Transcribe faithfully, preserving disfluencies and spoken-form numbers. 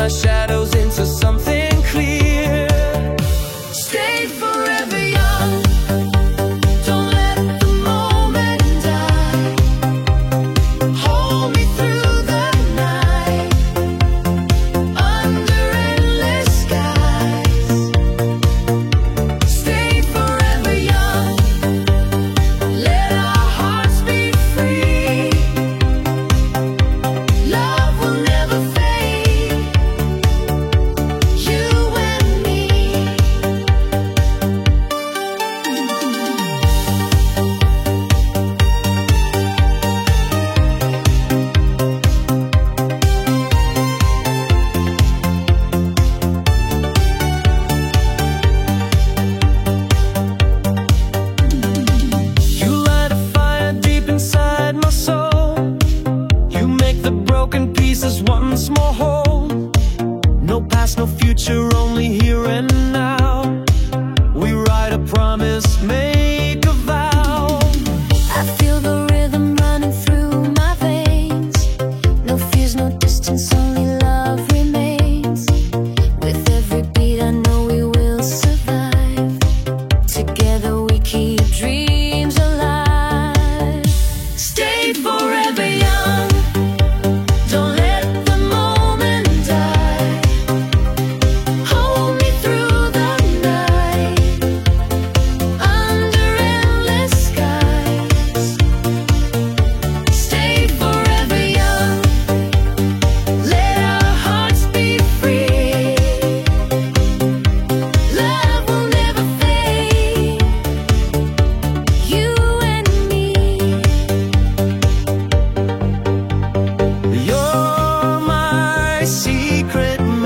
my shadows into something clear. Stay forever young. Don't let the moment die. Hold me through the night. Under endless skies. Stay forever young. Let our hearts be free. Love will never fade. You and me. You light a fire deep inside my soul. You make the broken pieces once more whole. No past, no future, only here and now. We write a promise, make a vow. I feel the rhythm running through my veins. No fears, no distance, only love remains. With every beat I know we will survive. Together we keep dreams alive. Stay forever young. Don't let the moment die. Hold me through the night. Under endless skies. Stay forever young. Let our hearts be free. Love will never fade. You and me. You're my secret